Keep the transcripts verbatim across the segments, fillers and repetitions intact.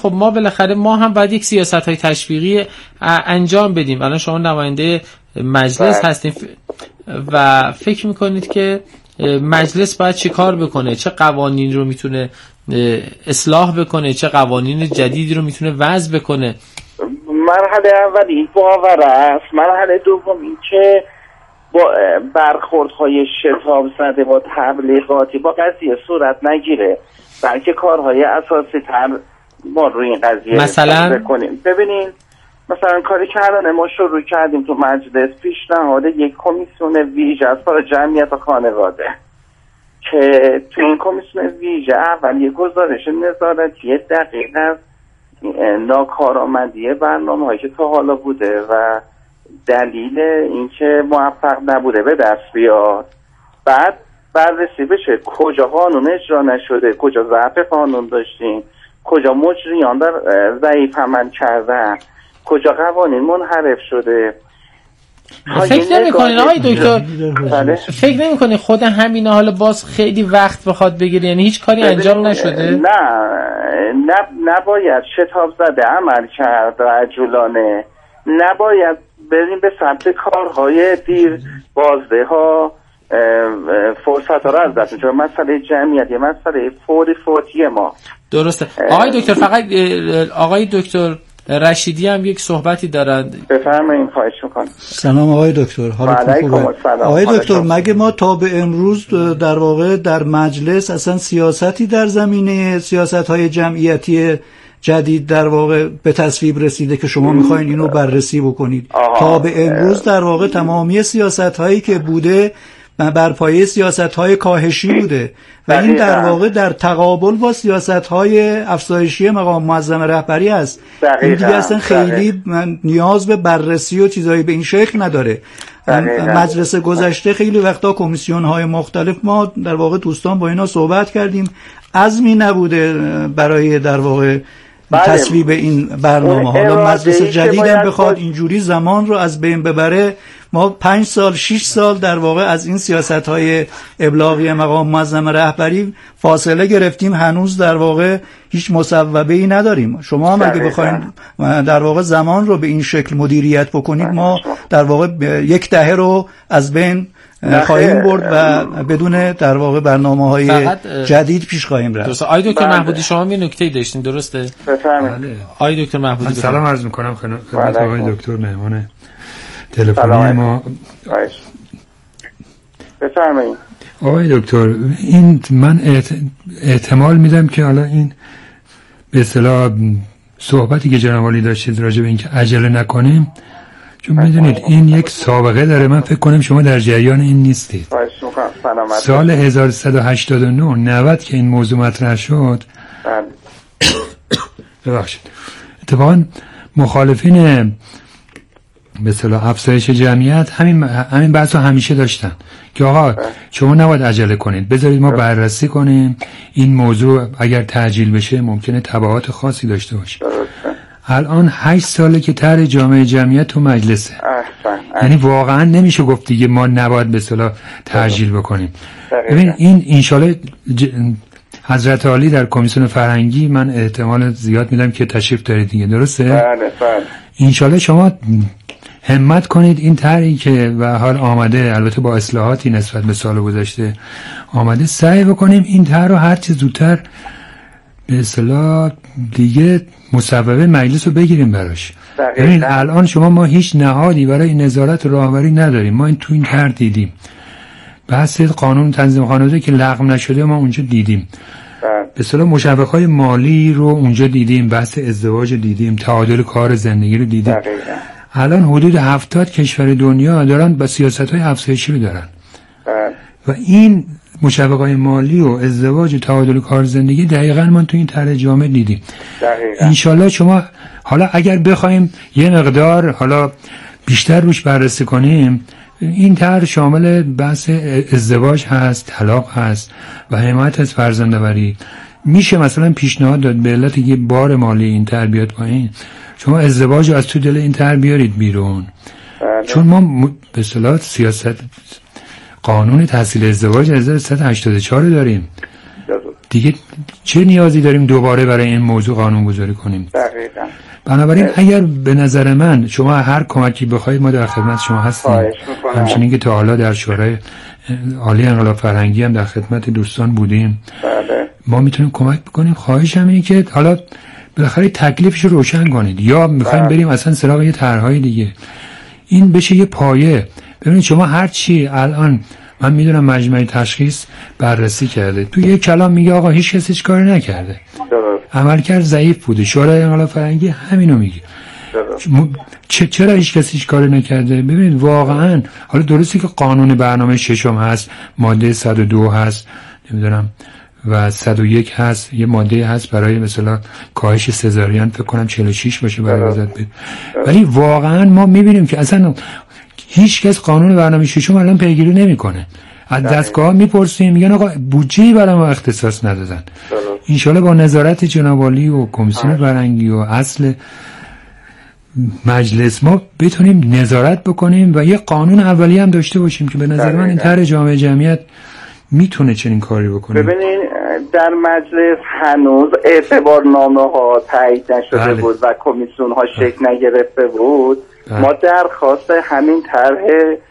خب ما بالاخره ما هم باید یک سیاست‌های تشویقی انجام بدیم. الان شما نماینده مجلس هستین و فکر میکنید که مجلس باید چی کار بکنه؟ چه قوانین رو میتونه اصلاح بکنه؟ چه قوانین جدیدی رو میتونه وضع بکنه؟ مرحله اولی این باور است. مرحله دوم این که با برخوردهای شتاب زده با تبلیغاتی با قضیه صورت نگیره، بلکه کارهای اساسی تر ما روی این قضیه مثلا بکنیم. ببینین مثلا کاری که الان ما شروع کردیم تو مجلس، پیشنهاد یک کمیسیون ویژه از برای جمعیت و خانواده که تو این کمیسیون ویژه اول یک گزارش نظارتی دقیق از ناکارآمدی برنامه‌هایی که تا حالا بوده و دلیل اینکه موفق نبوده به دست بیاد، بعد بررسی بشه کجا قانون اجرا نشده، کجا ضعف قانون داشتیم، کجا مجریان در ضعیف عمل کردن، کجا قوانین منحرف شده. فکر نمی کنین آقای دکتر فکر نمی کنین خود همین حالا باز خیلی وقت بخواد بگیره؟ یعنی هیچ کاری انجام نشده؟ نه نه نباید شتاب زده عمل کرد و عجولانه، نباید بریم به سمت کارهای دیر بازده ها فرصت ها رو از دست می‌دیم. مسئله جمعیت یه مسئله فوری فوتی ما. درسته آقای دکتر. فقط آقای دکتر رشیدی هم یک صحبتی دارند. بفرمایید. خواهش می‌کنم. سلام آقای دکتر، حالتون خوبه؟ آقای دکتر مگه ما تا به امروز در واقع در مجلس اصلا سیاستی در زمینه سیاست‌های جمعیتی جدید در واقع به تصویب رسیده که شما میخواین اینو بررسی بکنید؟ آها. تا به امروز در واقع تمامی سیاست‌هایی که بوده بر پایه سیاست‌های کاهشی بوده و این در واقع در تقابل با سیاست‌های افزایشی مقام معظم رهبری است. این دیگه اصلا خیلی نیاز به بررسی و چیزایی به این شکل نداره. دقیقا. مجلس گذشته خیلی وقتا کمیسیون‌های مختلف ما در واقع دوستان با اینا صحبت کردیم، عزمی نبوده برای در واقع تصویب این برنامه. حالا مجلس جدیدم بخواد اینجوری زمان رو از بین ببره، ما پنج سال شش سال در واقع از این سیاست‌های ابلاغی مقام معظم رهبری فاصله گرفتیم، هنوز در واقع هیچ مصوبه‌ای نداریم. شما هم اگه بخواید در واقع زمان رو به این شکل مدیریت بکنید، ما در واقع یک دهه رو از بین خواهیم برد و بدون در واقع برنامه‌های جدید پیش خواهیم رفت. درسته. آقای دکتر محمودی شما یه نکته‌ای داشتین، درسته؟ بفرمایید. آقای دکتر محمودی سلام عرض می‌کنم خدمت آقای دکتر مهمان تلفنی ما. بفرمایید. آقای دکتر این من احتمال میدم که حالا این به اصطلاح صحبتی که جناب عالی داشتید راجع به اینکه عجله نکنیم، چون میدونید این یک سابقه داره. من فکر کنم شما در جریان این نیستید. سال هزار و سیصد و هشتاد و نه نود که این موضوع مطرح شد، ببخشید، اتفاقا مخالفین به اصطلاح افزایش جمعیت همین همین بحثو همیشه داشتن که آقا شما نباید عجله کنید، بذارید ما بررسی کنیم این موضوع، اگر تعجیل بشه ممکنه تبعات خاصی داشته باشه. الان هشت ساله که طرح جامعه جمعیت تو مجلسه. یعنی واقعا نمیشه گفت دیگه ما نباید به اصطلاح تعجیل بکنیم. ببین این انشالله ج... حضرت عالی در کمیسیون فرهنگی من احتمال زیاد میدم که تشریف دارید دیگه، درسته؟ بله بله. انشالله شما همت کنید این طرحی که به حال آمده، البته با اصلاحاتی نسبت به سال گذشته آمده، سعی بکنیم این طرح رو هر چه زودتر به اصطلاح دیگه مصوبه مجلس رو بگیریم براش. ببین الان شما ما هیچ نهادی برای نظارت و راهبری نداریم. ما این تو این طرح دیدیم بحث قانون تنظیم خانواده که لغو نشده ما اونجا دیدیم، به اصطلاح مشوق‌های مالی رو اونجا دیدیم، بحث ازدواج دیدیم، تعادل کار زندگی رو دیدیم. دقیقا. الان حدود هفتاد کشور دنیا دارن با سیاست‌های افزایشی رو دارن بله. و این مشوق‌های مالی و ازدواج و تعادل کار زندگی دقیقاً ما تو این طرح جامع دیدیم. دقیقاً. انشالله شما حالا اگر بخوایم یه مقدار حالا بیشتر روش بررسی کنیم، این طرح شامل بحث ازدواج هست، طلاق هست و حمایت از فرزندآوری. میشه مثلا پیشنهاد داد به علت یه بار مالی این طرح بیاد پایین، شما ازدواج رو از تو دل این طرح بیارید بیرون. بله. چون ما م... به اصطلاح سیاست قانون تحصیل ازدواج هزار و سیصد و هشتاد و چهار داریم دیگه چه نیازی داریم دوباره برای این موضوع قانون گذاری کنیم؟ دقیقاً. بنابراین اگر به نظر من شما هر کمکی بخواید ما در خدمت شما هستیم. همچنین که تا حالا در شورای عالی انقلاب فرهنگی هم در خدمت دوستان بودیم. بله. ما میتونیم کمک بکنیم. خواهشم اینه که حالا بالاخره تکلیفش رو روشن کنید، یا میخوایم بریم اصلا سراغ یه طرحهای دیگه، این بشه یه پایه. ببینید شما هر چی الان من میدونم مجمع تشخیص بررسی کرده، تو یه کلام میگه آقا هیچ کسی هیچ کاری نکرده، عملکرد ضعیف بوده. شورای انقلاب فرهنگی همینو میگه. چه چرا هیچ کسی هیچ کاری نکرده؟ ببینید واقعا حالا درسته که قانون برنامه ششم هست، ماده صد و دو هست، نمیدونم و صد و یک هست، یه ماده هست برای مثلا کاهش سزارین، فکر کنم چهل و شش باشه برای وزارت بده. ولی واقعا ما میبینیم که اصلا هیچ کس قانون برنامه ششم الان پیگیری نمیکنه. از دستگاه میپرسیم میگن آقا بودجه‌ای برای ما اختصاص ندادن. ان شاءالله با نظارت جناب عالی و کمیسیون فرهنگی و اصل مجلس ما بتونیم نظارت بکنیم و یه قانون اولی هم داشته باشیم که به نظر من این طرح جامعه جمعیت میتونه چنین کاری بکنه. ببینین در مجلس هنوز اعتبارنامه ها تایید نشده بله. بود و کمیسیون ها شکل نگرفته بود. بله. ما درخواست همین طرح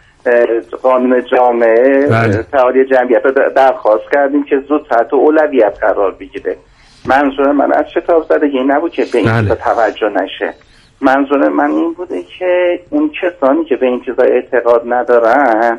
قانون جامعه بله. تعالی جمعیت رو درخواست کردیم که زودتر تو اولویت قرار بگیره. منظور من از شتاب زدگی نبود که به این بله. توجه نشه. منظور من این بوده که اون کسانی که به این چیزا اعتقاد ندارن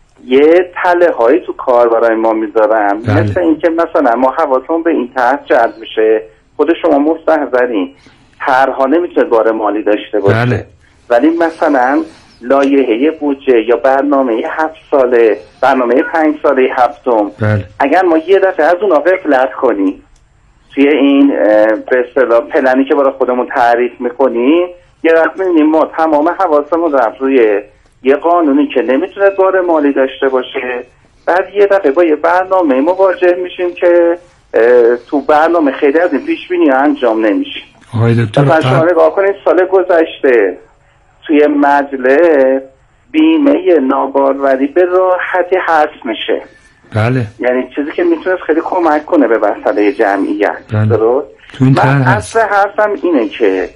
یه تله هایی تو کار برای ما میذارن. بله. مثل این که مثلا ما حواسمون به این طرح جلب میشه، خود شما مستحضرین طرح‌ها نمیتونه بار مالی داشته باشه. بله. ولی مثلا لایحه بودجه یا برنامه هفت ساله، برنامه پنج ساله هفتم، بله. اگر ما یه دفعه از اون غفلت کنیم توی این به اصطلاح پلنی که برای خودمون تعریف میکنیم، یه وقت می‌بینیم ما تمام حواسمون رفت روی یه قانونی که نمیتونه بار مالی داشته باشه، بعد یه دفعه با یه برنامه مواجه میشیم که تو برنامه خیلی از این پیش بینی انجام نمیشه. آقای دکتر مثلا شما نگاه کنید سال گذشته توی مجلس بیمه ناباروری به راحتی حذف میشه. بله. یعنی چیزی که میتونست خیلی کمک کنه به مسئله جمعیت. بله. درست؟ من اصل حرفم اینه که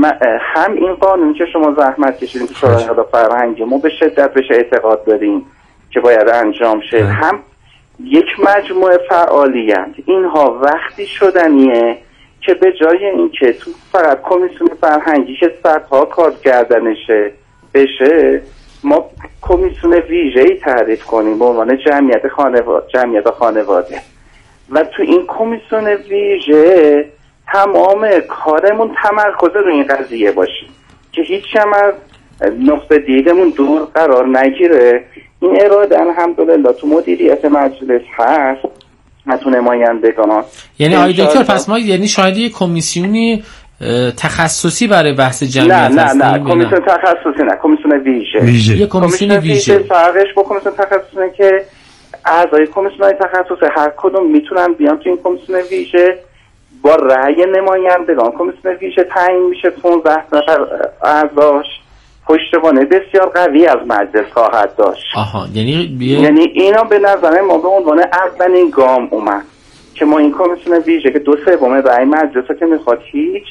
هم این قانون که شما زحمت کشیدیم که شورای انقلاب فرهنگی ما به شدت بهش اعتقاد داریم که باید انجام شه، بله. هم یک مجموعه فعالیت اینها وقتی شدنیه که به جای اینکه تو فقط کمیسیون فرهنگی که صدها کار کردنشه بشه، ما کمیسیون ویژه‌ای تعریف کنیم به عنوان جمعیت خانواده جمعیت خانواده و تو این کمیسیون ویژه تمام کارمون تمرکز روی این قضیه باشه که هیچ هم از نقطه دیدمون دور قرار نگیره. این اراده الحمدلله تو مدیریت مجلس هست و تو نمایندگان. یعنی آقای دکتر پس ما یعنی شاید یک کمیسیونی تخصصی برای بحث جمعیت نه نه نه کمیسیون تخصصی نه، کمیسیون ویژه. ویژه. یه کمیسیون ویژه. فرقش با کمیسیون تخصصی اینه که اعضای کمیسیون تخصصی هر کدوم میتونن بیان تو این کمیسیون ویژه با رأی نمایندگان. کمیسیون ویژه تعیین میشه، پانزده نفر اعضاش پشتوانه بسیار قوی از مجلس خواهد داشت. آها یعنی بیه... یعنی اینا به نظر ما به عنوان اولین گام اومد که ما این کمیسیون ویژه که دو سوم رأی مجلس که میخواد هیچ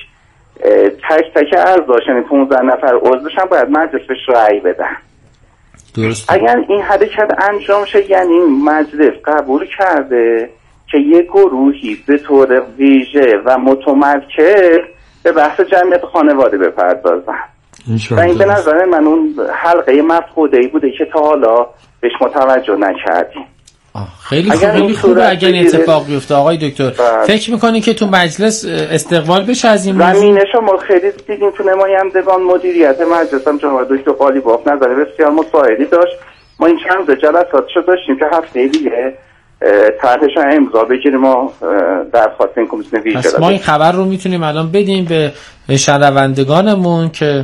تک تک اعضاش یعنی پانزده نفر عضوش هم باید مجلس بهش رأی بدن. درست. اگر این حرکت انجام شه یعنی مجلس قبول کرده که یک گروهی به طور ویژه و متمرکز به بحث جمعیت خانواده بپردازن. و این به نظر من اون حلقه مفقوده‌ای بوده که تا حالا بهش متوجه نکردیم. خیلی خوب، خیلی خوبه اگر این اتفاق بیفته. آقای دکتر بر... فکر میکنین که تو مجلس استقبال بشه از این موضوع؟ زمینه شما خیلی دیدیم تو نمایندگان مدیریت مجلس هم جناب دکتر قالیباف نظر بسیار مساعدی داشت. ما این چند جلساتشو داشتیم که هفته دیگه طرحش رو امضا بگیریم و درخواست این کمیسیون ویژه پس ما این خبر رو میتونیم الان بدیم به شنوندگانمون که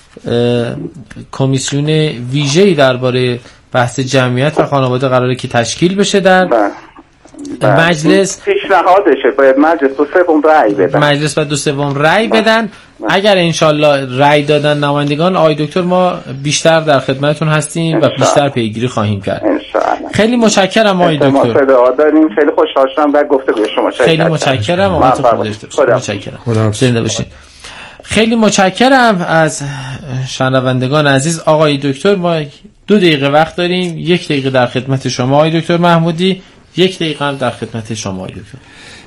کمیسیون ویژه‌ای درباره بحث جمعیت و خانواده قراره که تشکیل بشه در مجلس پیشنهادشه باید مجلس دو سوم رأی بدن مجلس باید دو سوم رأی بدن. اگر انشالله رأی دادن نمایندگان، آقای دکتر ما بیشتر در خدمتتون هستیم و بیشتر پیگیری خواهیم کرد. انشاءالله. خیلی متشکرم آقای دکتر. ما صدا داریم، خیلی خوشحال شدم در گفتگوی شما. خیلی متشکرم آقای دکتر. متشکرم. زنده باشید. خیلی متشکرم از شنوندگان عزیز. آقای دکتر ما دو دقیقه وقت داریم، یک دقیقه در خدمت شما آقای دکتر محمودی، یک دقیقه هم در خدمت شما آقای دکتر.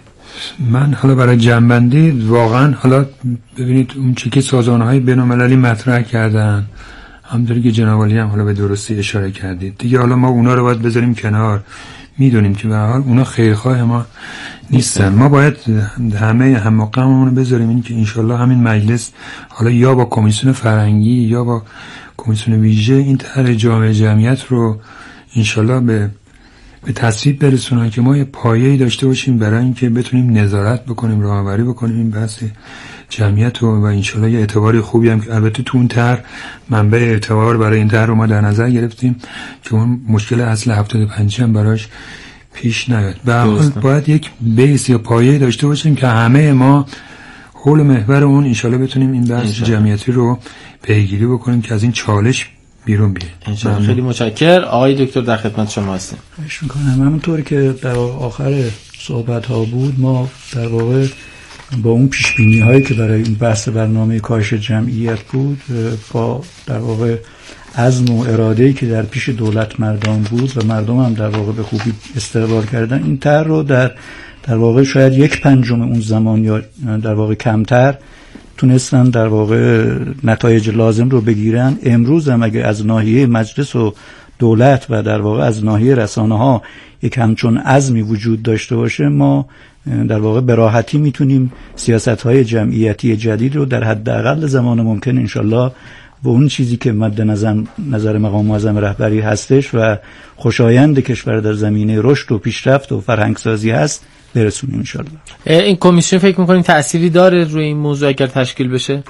من حالا برای جنبندی واقعا حالا ببینید اون چیزی که سازمان‌های بین‌المللی مطرح کردن، همونطوری که جناب عالی هم حالا به درستی اشاره کردید دیگه، حالا ما اونا رو باید بذاریم کنار. میدونیم که به هر حال اونا خیرخواه ما نیستن. ما باید همه هم‌مقاممون رو بذاریم این که انشالله همین مجلس حالا یا با کمیسیون فرهنگی یا با کمیسیون ویژه این طرح جامعه جمعیت رو انشالله به به تصویب برسونن که ما یه پایه‌ای داشته باشیم برای اینکه بتونیم نظارت بکنیم، راهبری بکنیم این بحث جمعیت رو و انشالله یه اعتباری خوبی هم که البته تو اون طرح منبع اعتبار برای این طرح رو ما در نظر گرفتیم که اون مشکل اصل هفتاد و پنج هم براش پیش نیاد. به هر حال باید یک بیس یا پایه‌ای داشته باشیم که همه ما حول محور اون انشالله بتونیم این بحث جمعیتی رو پیگیری بکنیم که از این چالش بیرون بیه. خیلی متشکرم آقای دکتر، در خدمت شما هستیم. خواهش می‌کنم. همونطور که در آخر صحبت ها بود، ما در واقع با اون پیش بینی هایی که برای این بحث برنامه کاهش جمعیت بود، با در واقع عزم و اراده‌ای که در پیش دولت مردان بود و مردم هم در واقع به خوبی استقبال کردن، این طرح رو در در واقع شاید یک پنجم اون زمان یا در واقع کمتر تونستن در واقع نتایج لازم رو بگیرن. امروز هم اگه از ناحیه مجلس و دولت و در واقع از ناحیه رسانه ها یک همچون عزمی وجود داشته باشه، ما در واقع به راحتی میتونیم سیاست‌های جمعیتی جدید رو در حداقل زمان ممکن انشالله و اون چیزی که مد نظر نظر مقام معظم رهبری هستش و خوشایند کشور در زمینه رشد و پیشرفت و فرهنگسازی هست برسونیم انشالله. این کمیسیون فکر می‌کنین تأثیری داره روی این موضوع اگر تشکیل بشه؟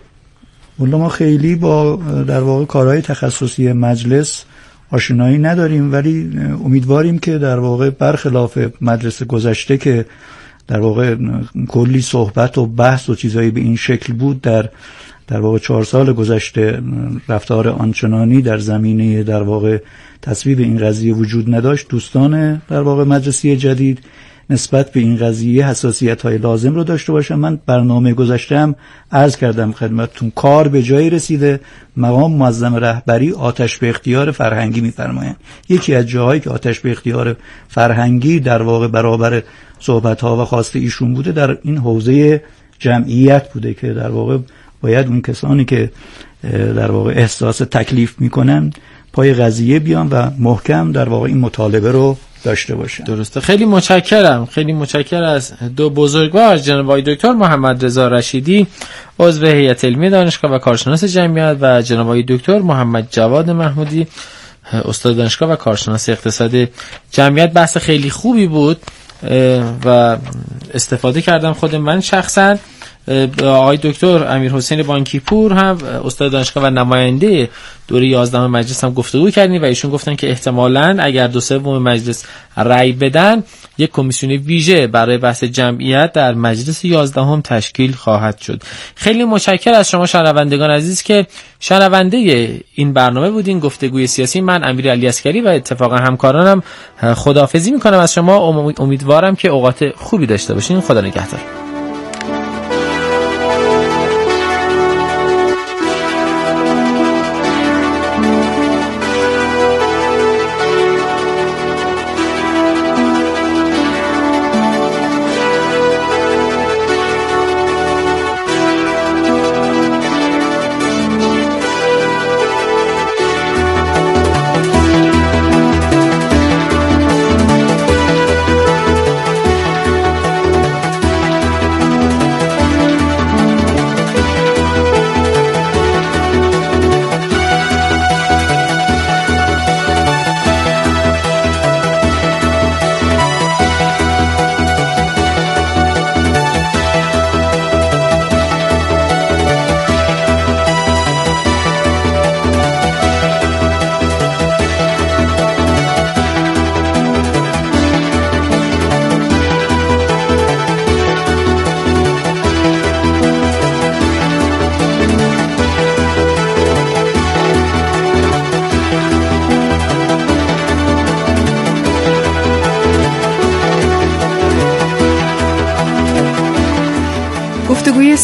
والله ما خیلی با در واقع کارهای تخصصی مجلس آشنایی نداریم، ولی امیدواریم که در واقع برخلاف مجلس گذشته که در واقع کلی صحبت و بحث و چیزایی به این شکل بود، در در واقع چهار سال گذشته رفتار آنچنانی در زمینه در واقع تصویب این قضیه وجود نداشت. دوستان در واقع مجلسی جدید نسبت به این قضیه حساسیت‌های لازم رو داشته باشم. من برنامه گذاشتم عرض کردم خدمتتون، کار به جایی رسیده، مقام معظم رهبری آتش به اختیار فرهنگی می‌فرمایند. یکی از جاهایی که آتش به اختیار فرهنگی در واقع برابر صحبت‌ها و خواست ایشون بوده در این حوزه جمعیت بوده که در واقع باید اون کسانی که در واقع احساس تکلیف می‌کنن پای قضیه بیان و محکم در واقع این مطالبه رو داشته باشن. درسته. خیلی متشکرم. خیلی متشکرم از دو بزرگوار، جناب آقای دکتر محمد رضا رشیدی عضو هیئت علمی دانشگاه و کارشناس جمعیت و جناب آقای دکتر محمد جواد محمودی استاد دانشگاه و کارشناس اقتصاد جمعیت. بحث خیلی خوبی بود و استفاده کردم خود من شخصا. آقای دکتر امیرحسین بانکی پور هم استاد دانشگاه و نماینده دوره یازدهم مجلس هم گفتگو کردیم و ایشون گفتن که احتمالاً اگر دو سوم مجلس رأی بدن یک کمیسیون ویژه برای بحث جمعیت در مجلس یازدهم تشکیل خواهد شد. خیلی متشکرم از شما شنوندگان عزیز که شنونده این برنامه بودین، گفتگوی سیاسی. من امیر علی عسکری و اتفاقا همکارانم خداحافظی میکنم از شما. امیدوارم که اوقات خوبی داشته باشین. خدا نگهدار.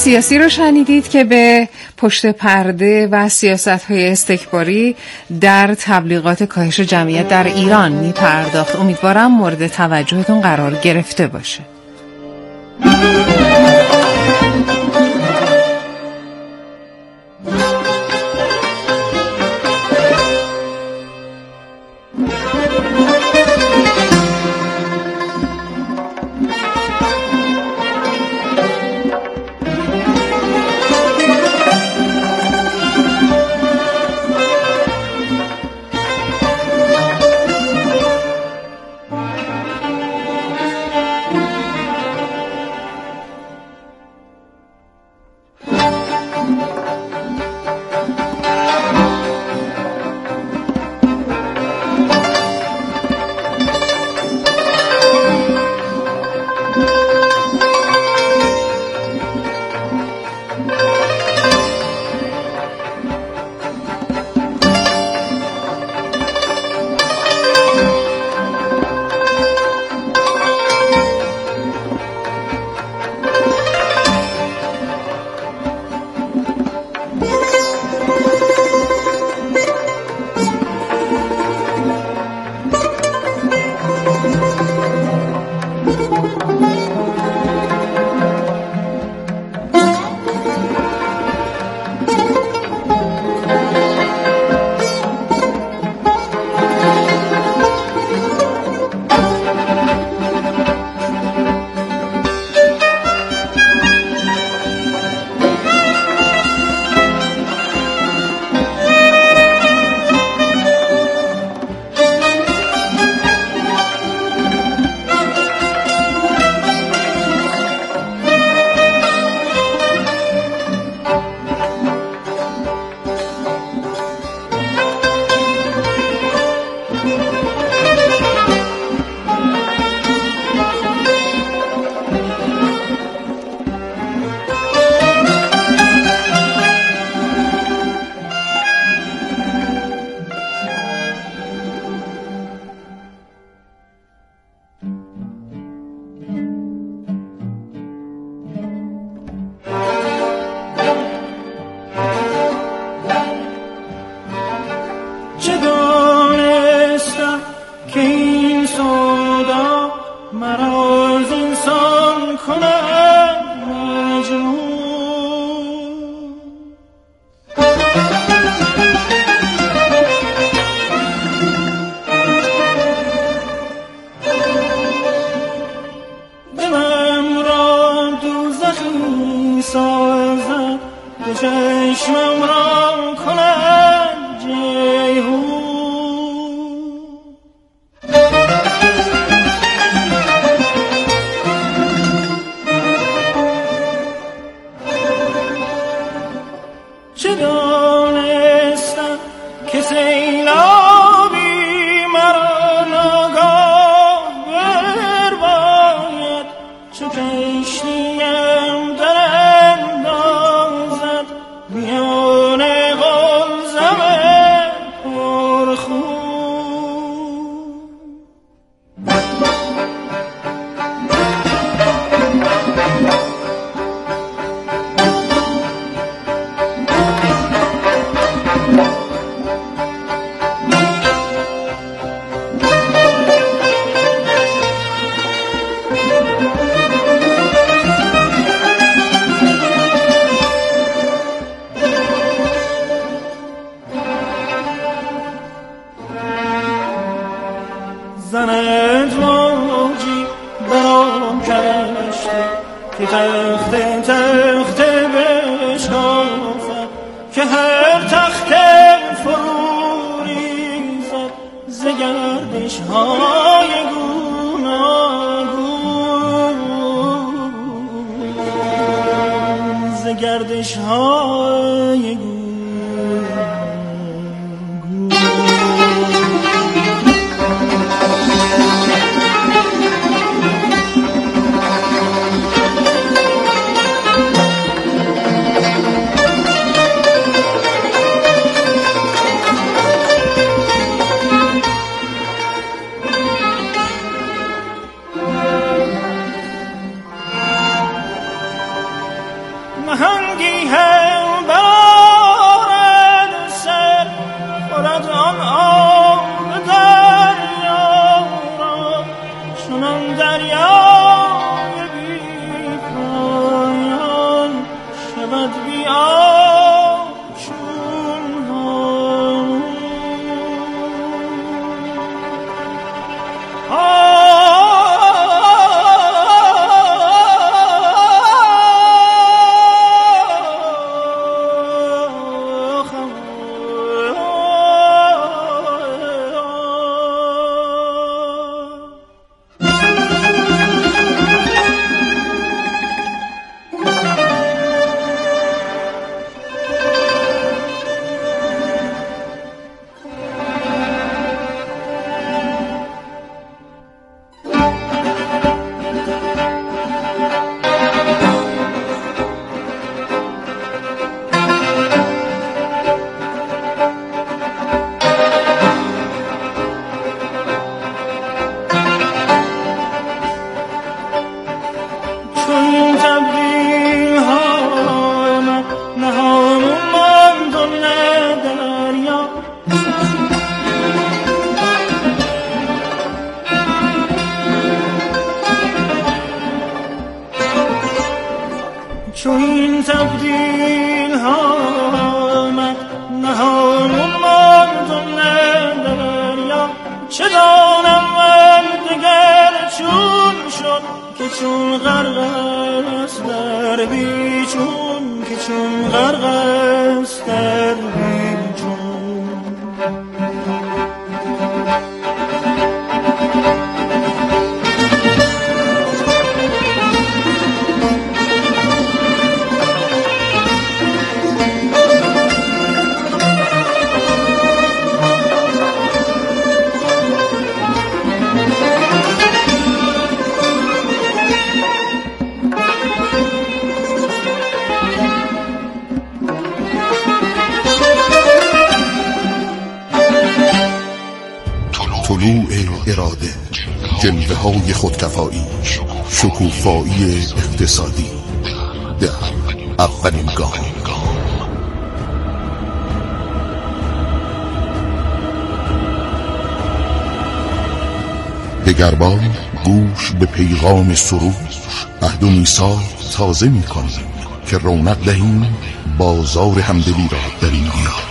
سیاسی رو شنیدید که به پشت پرده و سیاست‌های استکباری در تبلیغات کاهش جمعیت در ایران می‌پرداخت. امیدوارم مورد توجهتون قرار گرفته باشه. اراده، جلوه های خودکفایی، شکوفایی اقتصادی در اولین گام. دگربار گوش به پیغام سرود، عهد و میثاق تازه می کنیم که رونق دهیم بازار همدلی را در این دیار.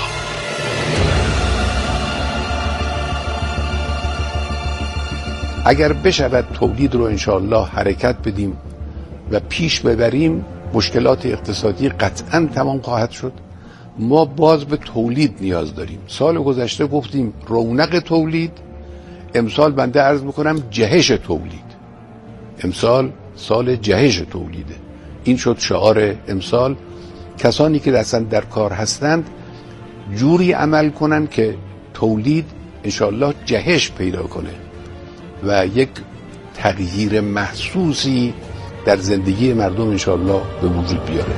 اگر بشود تولید رو انشاءالله حرکت بدیم و پیش ببریم، مشکلات اقتصادی قطعاً تمام خواهد شد. ما باز به تولید نیاز داریم. سال گذشته گفتیم رونق تولید، امسال بنده عرض میکنم جهش تولید. امسال سال جهش تولیده. این شد شعار امسال. کسانی که اصلا در کار هستند جوری عمل کنن که تولید انشاءالله جهش پیدا کنه و یک تغییر محسوسی در زندگی مردم انشاءالله به وجود بیاره.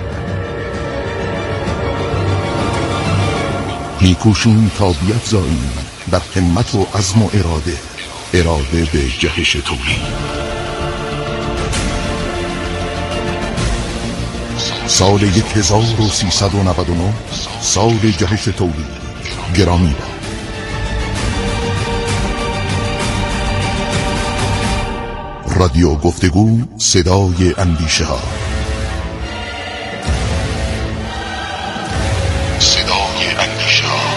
میکوشیم تا بیفزاییم در همت و عزم و اراده اراده به جهش تولید. سال یک هزار و سیصد و نود و نه سال جهش تولید. گرامی باد. رادیو گفتگو، صدای اندیشه ها. صدای اندیشه ها.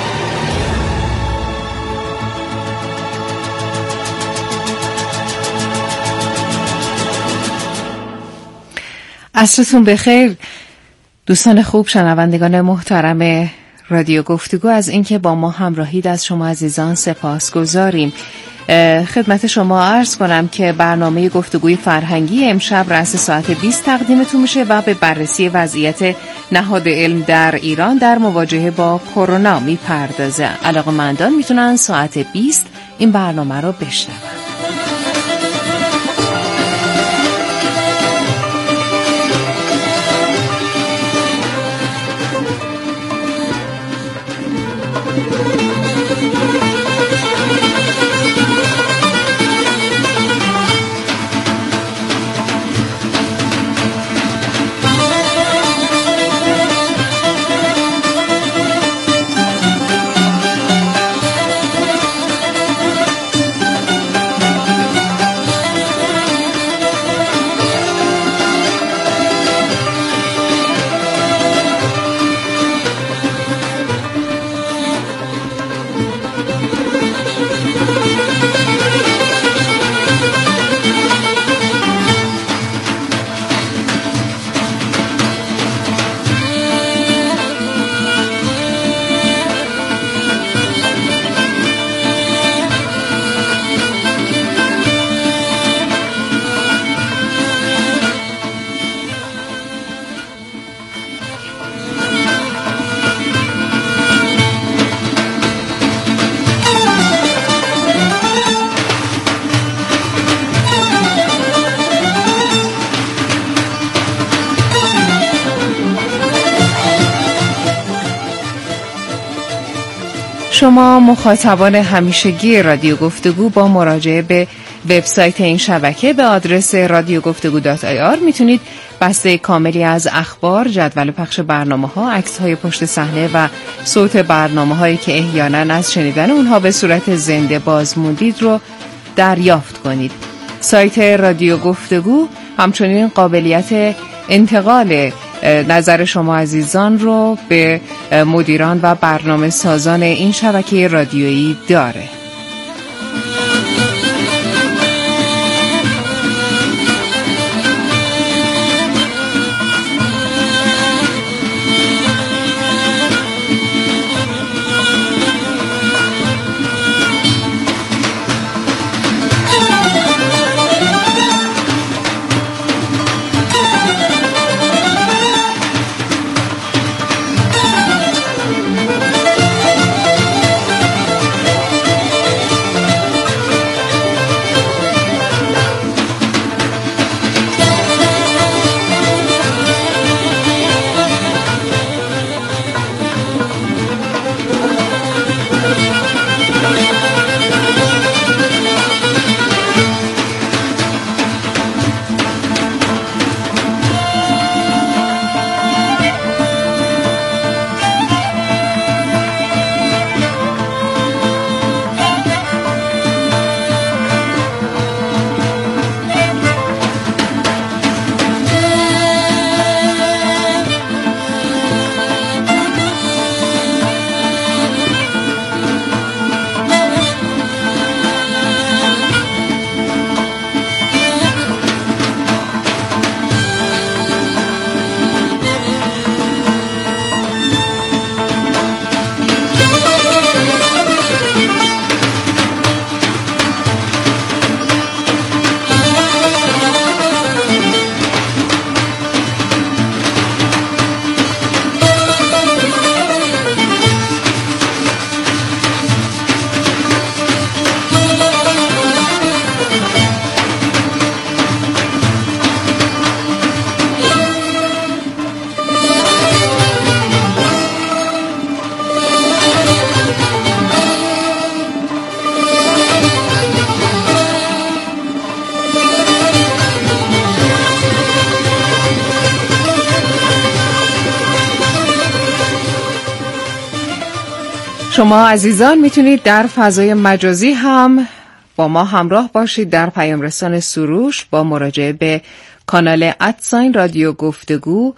عصرتون بخیر دوستان خوب، شنوندگان محترم رادیو گفتگو، از اینکه با ما همراهید از شما عزیزان سپاس گذاریم. خدمت شما عرض کنم که برنامه گفتگوی فرهنگی امشب رأس ساعت بیست تقدیمتون میشه و به بررسی وضعیت نهاد علم در ایران در مواجهه با کرونا میپردازه. علاقه‌مندان میتونن ساعت بیست این برنامه رو بشنون. شما مخاطبان همیشگی رادیو گفتگو با مراجعه به وبسایت این شبکه به آدرس رادیو گفتگو دات آی آر میتونید بسته کاملی از اخبار، جدول پخش برنامه‌ها، عکس‌های پشت صحنه و صوت برنامه‌هایی که احیانا از شنیدن اونها به صورت زنده بازموندید رو دریافت کنید. سایت رادیو گفتگو همچنین قابلیت انتقال نظر شما عزیزان رو به مدیران و برنامه سازان این شبکه رادیویی داره. شما عزیزان میتونید در فضای مجازی هم با ما همراه باشید. در پیام رسان سروش با مراجعه به کانال ادساین رادیو گفتگو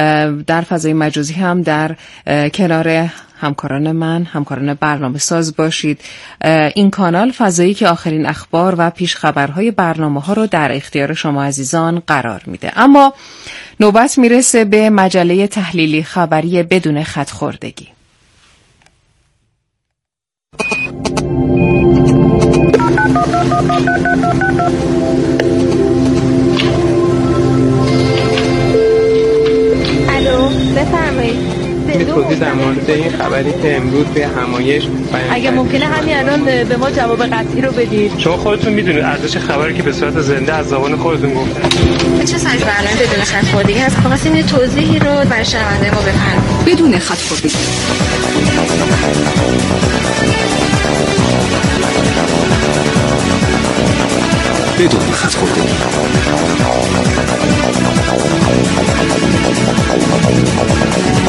در فضای مجازی هم در کنار همکاران من، همکاران برنامه ساز باشید. این کانال فضایی که آخرین اخبار و پیش خبرهای برنامه ها رو در اختیار شما عزیزان قرار میده. اما نوبت میرسه به مجله تحلیلی خبری بدون خط خوردگی. الو بفرمایید. توضیح در مورد این خبری که امروز به همایش اگه ممکنه همین الان به ما جواب قطعی رو بدید. شما خودتون میدونید ارزش خبری که به صورت زنده از زبان خودتون گفتن چه سایز برنامه بدون خط خوردگی هست؟ خواستیم یه توضیحی رو برای شنونده ما بفرمایید. بدون خط خوردگی. بدون خط خوردگی.